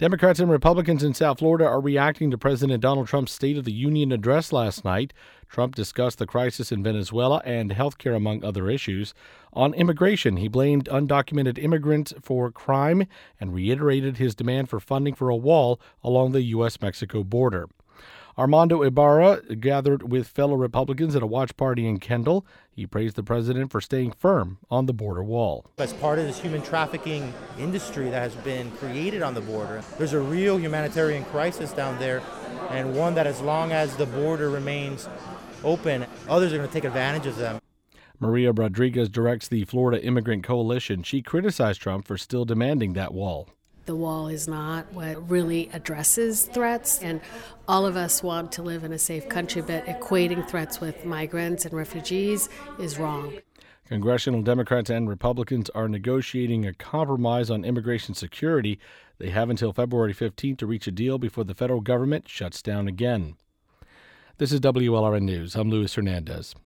Democrats and Republicans in South Florida are reacting to President Donald Trump's State of the Union address last night. Trump discussed the crisis in Venezuela and health care, among other issues. On immigration, he blamed undocumented immigrants for crime and reiterated his demand for funding for a wall along the U.S.-Mexico border. Armando Ibarra gathered with fellow Republicans at a watch party in Kendall. He praised the president for staying firm on the border wall. As part of this human trafficking industry that has been created on the border, there's a real humanitarian crisis down there, and one that as long as the border remains open, others are going to take advantage of them. Maria Rodriguez directs the Florida Immigrant Coalition. She criticized Trump for still demanding that wall. The wall is not what really addresses threats, and all of us want to live in a safe country, but equating threats with migrants and refugees is wrong. Congressional Democrats and Republicans are negotiating a compromise on immigration security. They have until February 15th to reach a deal before the federal government shuts down again. This is WLRN News. I'm Luis Hernandez.